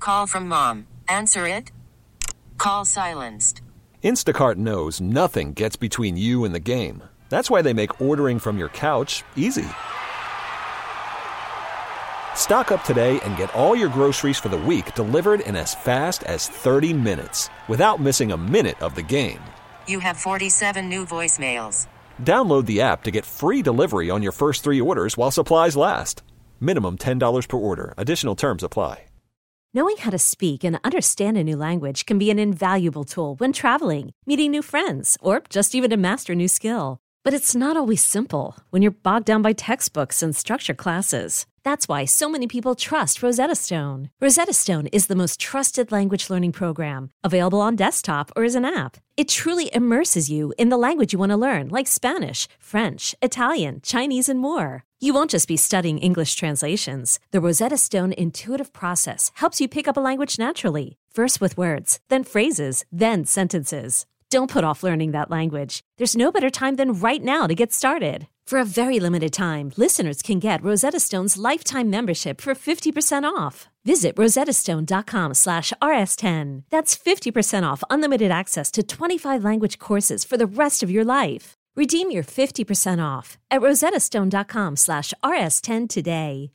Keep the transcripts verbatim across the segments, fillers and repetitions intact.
Call from mom. Answer it. Call silenced. Instacart knows nothing gets between you and the game. That's why they make ordering from your couch easy. Stock up today and get all your groceries for the week delivered in as fast as thirty minutes without missing a minute of the game. You have forty-seven new voicemails. Download the app to get free delivery on your first three orders while supplies last. Minimum ten dollars per order. Additional terms apply. Knowing how to speak and understand a new language can be an invaluable tool when traveling, meeting new friends, or just even to master a new skill. But it's not always simple when you're bogged down by textbooks and structured classes. That's why so many people trust Rosetta Stone. Rosetta Stone is the most trusted language learning program, available on desktop or as an app. It truly immerses you in the language you want to learn, like Spanish, French, Italian, Chinese, and more. You won't just be studying English translations. The Rosetta Stone intuitive process helps you pick up a language naturally, first with words, then phrases, then sentences. Don't put off learning that language. There's no better time than right now to get started. For a very limited time, listeners can get Rosetta Stone's lifetime membership for fifty percent off. Visit rosettastone.com slash rs10. That's fifty percent off unlimited access to twenty-five language courses for the rest of your life. Redeem your fifty percent off at rosettastone.com slash rs10 today.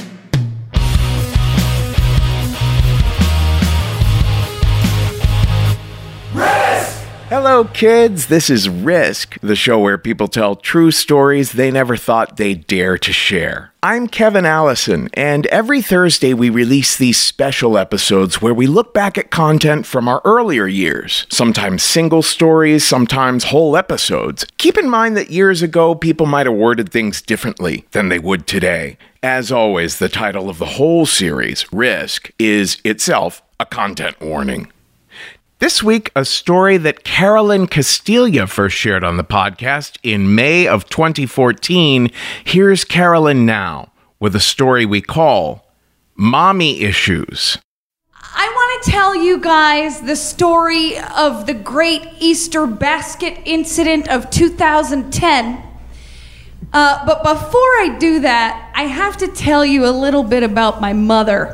Hello, kids. This is Risk, the show where people tell true stories they never thought they'd dare to share. I'm Kevin Allison, and every Thursday we release these special episodes where we look back at content from our earlier years, sometimes single stories, sometimes whole episodes. Keep in mind that years ago, people might have worded things differently than they would today. As always, the title of the whole series, Risk, is itself a content warning. This week, a story that Carolyn Castilla first shared on the podcast in May of twenty fourteen. Here's Carolyn now with a story we call Mommy Issues. I want to tell you guys the story of the Great Easter Basket Incident of two thousand ten. Uh, but before I do that, I have to tell you a little bit about my mother.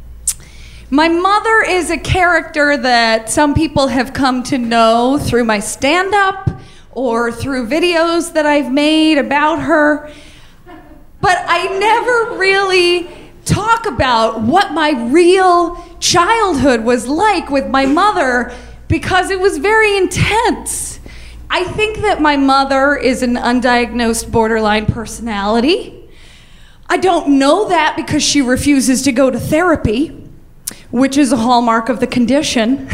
My mother is a character that some people have come to know through my stand-up or through videos that I've made about her. But I never really talk about what my real childhood was like with my mother because it was very intense. I think that my mother is an undiagnosed borderline personality. I don't know that because she refuses to go to therapy, which is a hallmark of the condition.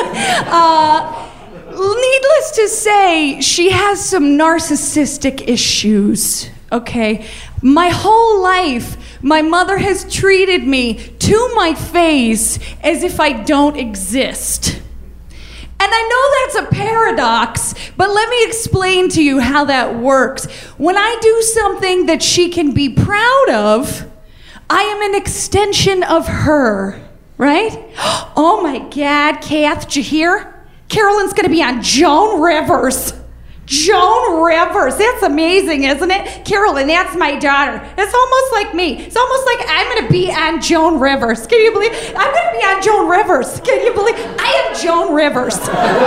uh, needless to say, she has some narcissistic issues, okay? My whole life, my mother has treated me to my face as if I don't exist. And I know that's a paradox, but let me explain to you how that works. When I do something that she can be proud of, I am an extension of her. Right? Oh my God, Kath, did you hear? Carolyn's gonna be on Joan Rivers. Joan Rivers, that's amazing, isn't it? Carolyn, that's my daughter. It's almost like me. It's almost like I'm gonna be on Joan Rivers. Can you believe? I'm gonna be on Joan Rivers. Can you believe? I am Joan Rivers.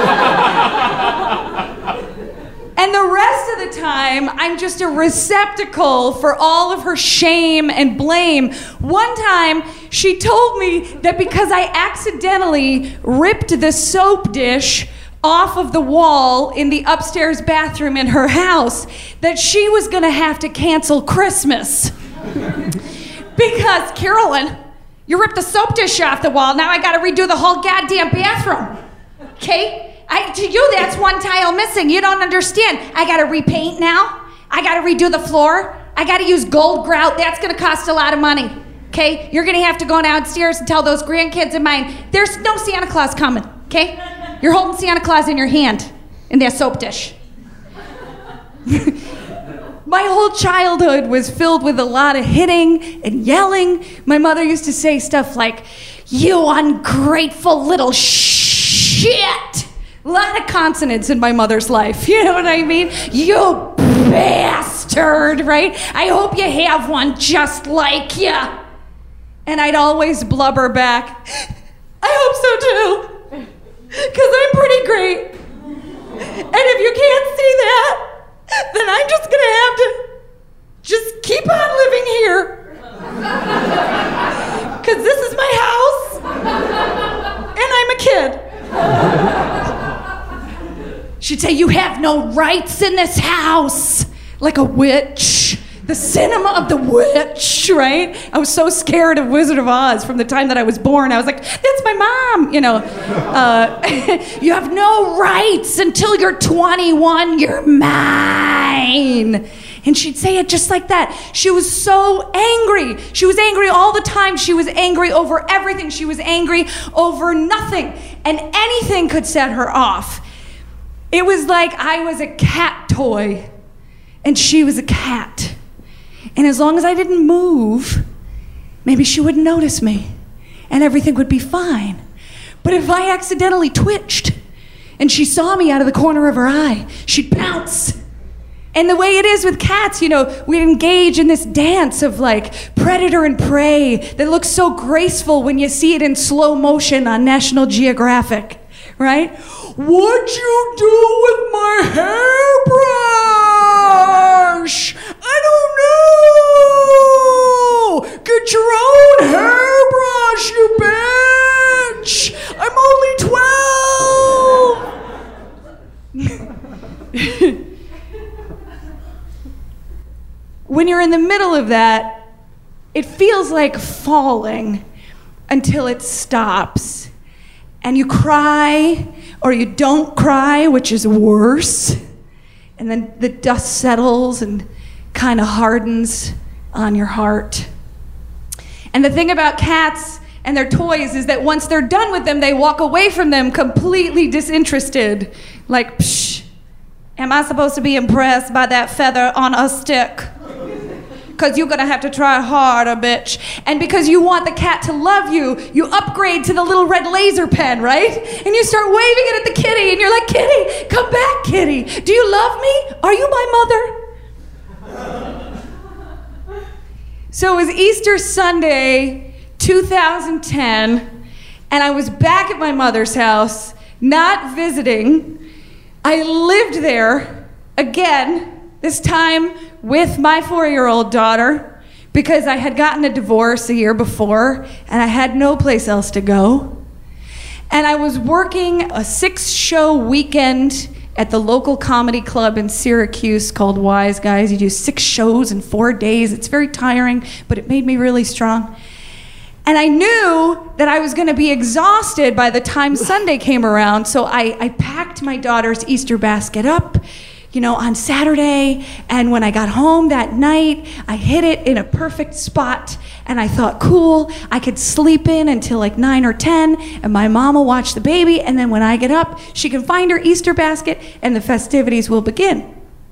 And the rest of the time, I'm just a receptacle for all of her shame and blame. One time, she told me that because I accidentally ripped the soap dish off of the wall in the upstairs bathroom in her house, that she was gonna have to cancel Christmas. Because, Carolyn, you ripped the soap dish off the wall, now I gotta redo the whole goddamn bathroom. Okay? I, to you, that's one tile missing. You don't understand. I gotta repaint now. I gotta redo the floor. I gotta use gold grout. That's gonna cost a lot of money. Okay? You're gonna have to go downstairs and tell those grandkids of mine, there's no Santa Claus coming. Okay? You're holding Santa Claus in your hand in that soap dish. My whole childhood was filled with a lot of hitting and yelling. My mother used to say stuff like, you ungrateful little shit. A lot of consonants in my mother's life, you know what I mean? You bastard, right? I hope you have one just like you. And I'd always blubber back, hope so too. Because I'm pretty great. And if you can't see that, then I'm just going to have to just keep on living here. Because this is my house. And I'm a kid. She'd say, you have no rights in this house. Like a witch. The cinema of the witch, right? I was so scared of Wizard of Oz from the time that I was born. I was like, that's my mom, you know. Uh, you have no rights until you're twenty-one, you're mine. And she'd say it just like that. She was so angry. She was angry all the time. She was angry over everything. She was angry over nothing. And anything could set her off. It was like I was a cat toy, and she was a cat. And as long as I didn't move, maybe she wouldn't notice me, and everything would be fine. But if I accidentally twitched, and she saw me out of the corner of her eye, she'd pounce. And the way it is with cats, you know, we'd engage in this dance of like predator and prey that looks so graceful when you see it in slow motion on National Geographic, right? What'd you do with my hairbrush? I don't know. Get your own hairbrush, you bitch. I'm only twelve. When you're in the middle of that, it feels like falling until it stops. And you cry, or you don't cry, which is worse. And then the dust settles and kind of hardens on your heart. And the thing about cats and their toys is that once they're done with them, they walk away from them completely disinterested. Like, psh, am I supposed to be impressed by that feather on a stick? Because you're going to have to try harder, bitch. And because you want the cat to love you, you upgrade to the little red laser pen, right? And you start waving it at the kitty, and you're like, kitty, come back, kitty. Do you love me? Are you my mother? So it was Easter Sunday, two thousand ten, and I was back at my mother's house, not visiting. I lived there again, this time with my four-year-old daughter, because I had gotten a divorce a year before and I had no place else to go. And I was working a six-show weekend at the local comedy club in Syracuse called Wise Guys. You do six shows in four days. It's very tiring, but it made me really strong. And I knew that I was going to be exhausted by the time Sunday came around, so I, I packed my daughter's Easter basket up, you know, on Saturday, and when I got home that night, I hid it in a perfect spot, and I thought, cool, I could sleep in until like nine or ten, and my mom will watch the baby, and then when I get up, she can find her Easter basket, and the festivities will begin.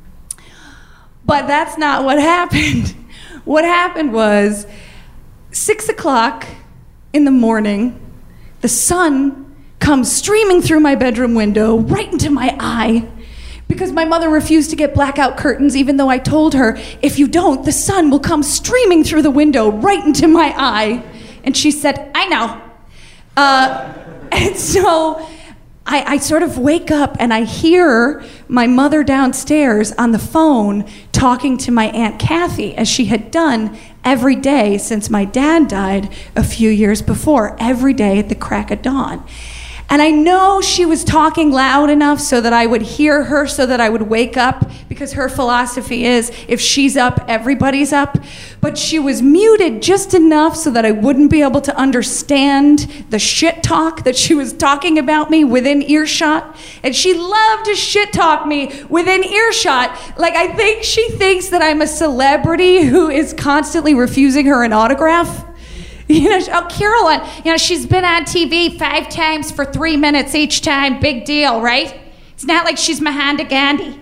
But that's not what happened. What happened was, six o'clock in the morning, the sun comes streaming through my bedroom window, right into my eye, because my mother refused to get blackout curtains, even though I told her, if you don't, the sun will come streaming through the window right into my eye. And she said, I know. Uh, and so I, I sort of wake up and I hear my mother downstairs on the phone talking to my Aunt Kathy, as she had done every day since my dad died a few years before, every day at the crack of dawn. And I know she was talking loud enough so that I would hear her, so that I would wake up, because her philosophy is, if she's up, everybody's up. But she was muted just enough so that I wouldn't be able to understand the shit talk that she was talking about me within earshot. And she loved to shit talk me within earshot. Like, I think she thinks that I'm a celebrity who is constantly refusing her an autograph. You know, oh, Carolyn, you know, she's been on T V five times for three minutes each time. Big deal, right? It's not like she's Mahatma Gandhi.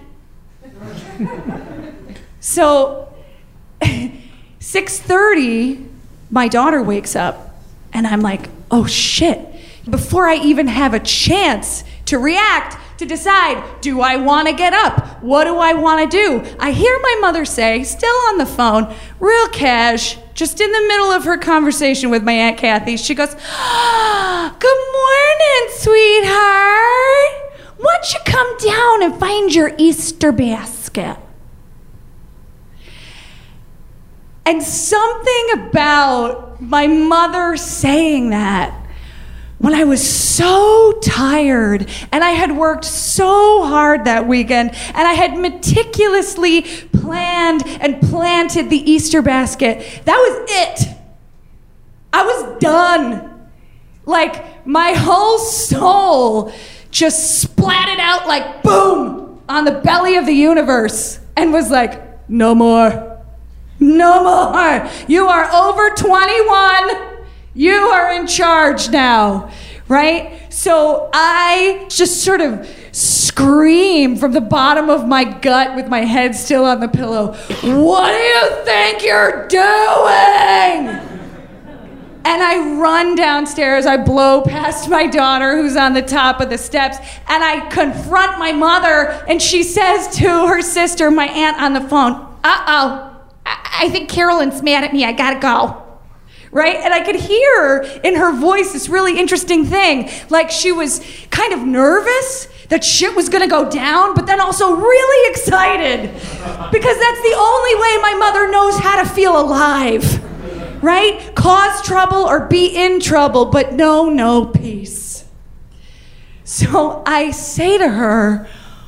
So, six thirty, my daughter wakes up, and I'm like, oh shit. Before I even have a chance to react, to decide, do I want to get up? What do I want to do? I hear my mother say, still on the phone, real cash, just in the middle of her conversation with my Aunt Kathy, she goes, ah, Good morning, sweetheart. Why don't you come down and find your Easter basket? And something about my mother saying that when I was so tired and I had worked so hard that weekend and I had meticulously planned and planted the Easter basket, that was it. I was done. Like, my whole soul just splatted out like boom on the belly of the universe and was like, no more. No more. You are over twenty-one. You are in charge now, right? So I just sort of scream from the bottom of my gut with my head still on the pillow. What do you think you're doing? And I run downstairs, I blow past my daughter who's on the top of the steps, and I confront my mother, and she says to her sister, my aunt, on the phone, uh-oh, I, I think Carolyn's mad at me, I gotta go. Right? And I could hear in her voice this really interesting thing, like she was kind of nervous that shit was gonna go down, but then also really excited, because that's the only way my mother knows how to feel alive. Right? Cause trouble or be in trouble, but no, no peace. So I say to her,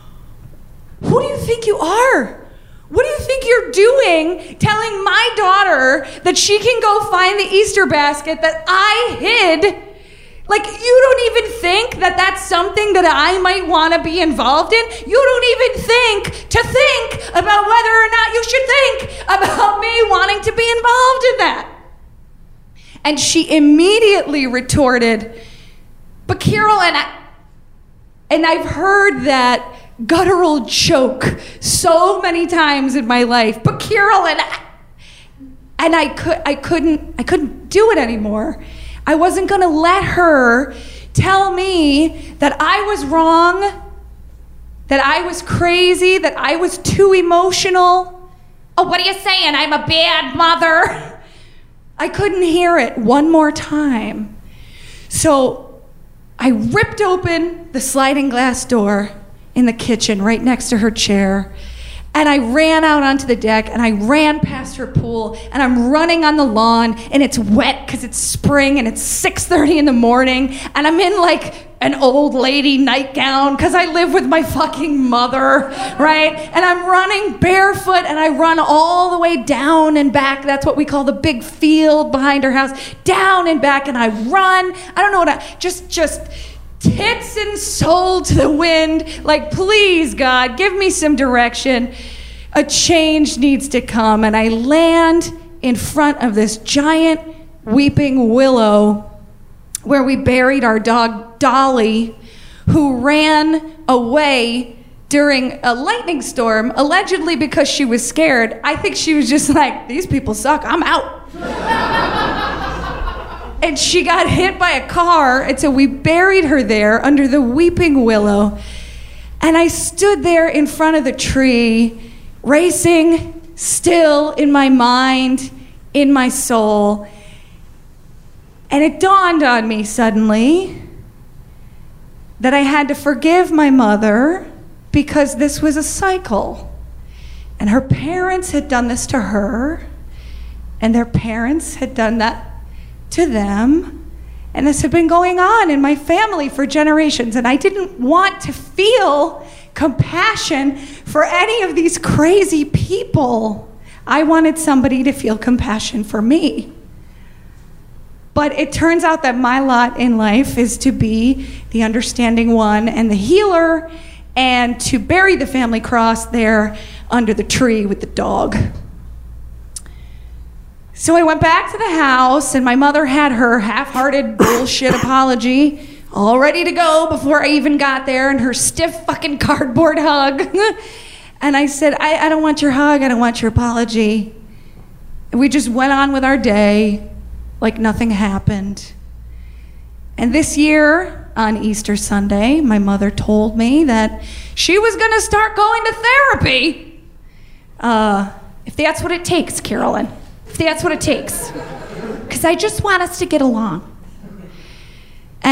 who do you think you are? What do you think you're doing telling my daughter that she can go find the Easter basket that I hid? Like, you don't even think that that's something that I might want to be involved in? You don't even think to think about whether or not you should think about me wanting to be involved in that. And she immediately retorted, but Carolyn, I, and I've heard that guttural joke so many times in my life, but Carolyn, I, and I could, I couldn't, I couldn't do it anymore. I wasn't gonna let her tell me that I was wrong, that I was crazy, that I was too emotional. Oh, what are you saying? I'm a bad mother. I couldn't hear it one more time. So I ripped open the sliding glass door in the kitchen right next to her chair, and I ran out onto the deck, and I ran past her pool, and I'm running on the lawn, and it's wet because it's spring, and it's six thirty in the morning, and I'm in like an old lady nightgown because I live with my fucking mother, right? And I'm running barefoot, and I run all the way down and back. That's what we call the big field behind her house. Down and back, and I run. I don't know what I, just, just tits and soul to the wind. Like, please, God, give me some direction. A change needs to come. And I land in front of this giant weeping willow where we buried our dog Dolly, who ran away during a lightning storm, allegedly because she was scared. I think she was just like, these people suck, I'm out. And she got hit by a car, and so we buried her there under the weeping willow. And I stood there in front of the tree, racing still in my mind, in my soul. And it dawned on me suddenly that I had to forgive my mother because this was a cycle. And her parents had done this to her, and their parents had done that to them. And this had been going on in my family for generations, and I didn't want to feel compassion for any of these crazy people. I wanted somebody to feel compassion for me. But it turns out that my lot in life is to be the understanding one and the healer, and to bury the family cross there under the tree with the dog. So I went back to the house, and my mother had her half-hearted bullshit apology all ready to go before I even got there, and her stiff fucking cardboard hug. And I said, I, I don't want your hug, I don't want your apology. And we just went on with our day like nothing happened. And this year, on Easter Sunday, my mother told me that she was gonna start going to therapy. Uh, if that's what it takes, Carolyn. If that's what it takes. Because I just want us to get along. And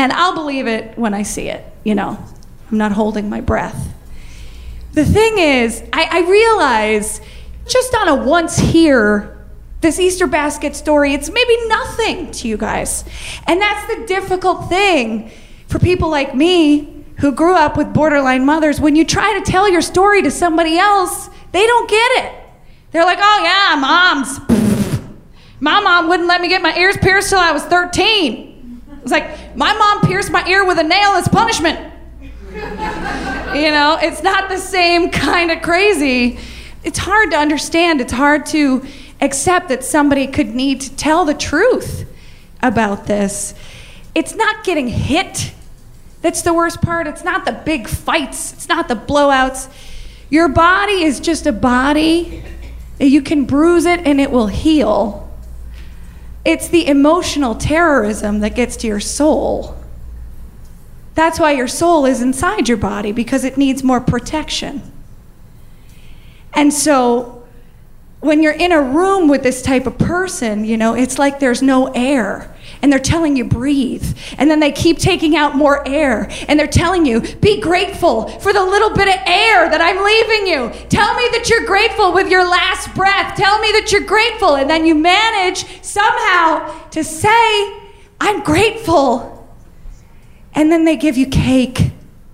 And I'll believe it when I see it, you know. I'm not holding my breath. The thing is, I, I realize just on a once here, this Easter basket story, it's maybe nothing to you guys. And that's the difficult thing for people like me who grew up with borderline mothers. When you try to tell your story to somebody else, they don't get it. They're like, oh yeah, mom's. My mom wouldn't let me get my ears pierced till I was thirteen. It's like, my mom pierced my ear with a nail as punishment. You know, it's not the same kind of crazy. It's hard to understand. It's hard to accept that somebody could need to tell the truth about this. It's not getting hit that's the worst part. It's not the big fights. It's not the blowouts. Your body is just a body. You can bruise it and it will heal. It's the emotional terrorism that gets to your soul. That's why your soul is inside your body, because it needs more protection. And so when you're in a room with this type of person, you know, it's like there's no air. And they're telling you breathe. And then they keep taking out more air. And they're telling you, be grateful for the little bit of air that I'm leaving you. Tell me that you're grateful with your last breath. Tell me that you're grateful. And then you manage somehow to say, I'm grateful. And then they give you cake.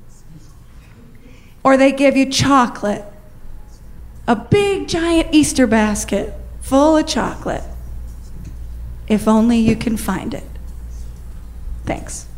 Or they give you chocolate. A big giant Easter basket full of chocolate. If only you can find it. Thanks.